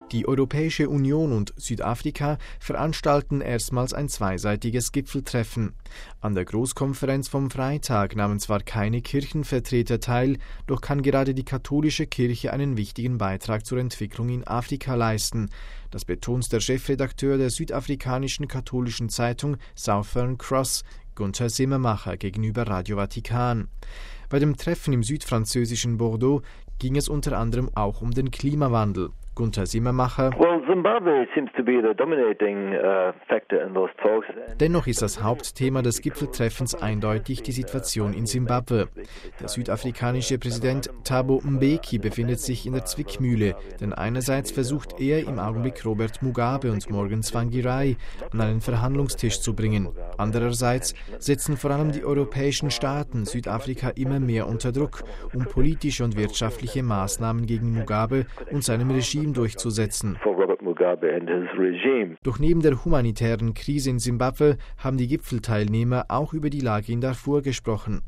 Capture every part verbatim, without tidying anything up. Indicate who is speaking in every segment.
Speaker 1: Die Europäische Union und Südafrika veranstalten erstmals ein zweiseitiges Gipfeltreffen. An der Großkonferenz vom Freitag nahmen zwar keine Kirchenvertreter teil, doch kann gerade die katholische Kirche einen wichtigen Beitrag zur Entwicklung in Afrika leisten. Das betont der Chefredakteur der südafrikanischen katholischen Zeitung Southern Cross, Gunther Simmermacher, gegenüber Radio Vatikan. Bei dem Treffen im südfranzösischen Bordeaux ging es unter anderem auch um den Klimawandel. Gunther Simmermacher.
Speaker 2: Well, Zimbabwe seems to be the dominating uh, factor in those talks.
Speaker 1: Dennoch ist das Hauptthema des Gipfeltreffens eindeutig die Situation in Simbabwe. Der südafrikanische Präsident Thabo Mbeki befindet sich in der Zwickmühle, denn einerseits versucht er im Augenblick Robert Mugabe und Morgan Tsvangirai an einen Verhandlungstisch zu bringen. Andererseits setzen vor allem die europäischen Staaten Südafrika immer mehr unter Druck, um politische und wirtschaftliche Maßnahmen gegen Mugabe und seinem Regime durchzusetzen. Doch neben der humanitären Krise in Simbabwe haben die Gipfelteilnehmer auch über die Lage in Darfur gesprochen.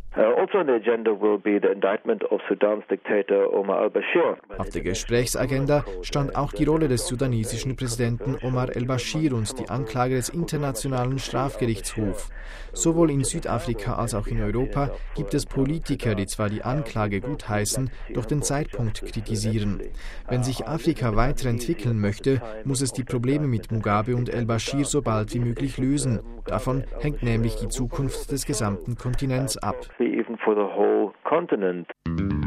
Speaker 1: Auf der Gesprächsagenda stand auch die Rolle des sudanesischen Präsidenten Omar el-Bashir und die Anklage des Internationalen Strafgerichtshofs. Sowohl in Südafrika als auch in Europa gibt es Politiker, die zwar die Anklage gutheißen, doch den Zeitpunkt kritisieren. Wenn sich Afrika weiterentwickeln möchte, muss es die Probleme mit Mugabe und el-Bashir so bald wie möglich lösen. Davon hängt nämlich die Zukunft des gesamten Kontinents ab.
Speaker 2: For the whole continent.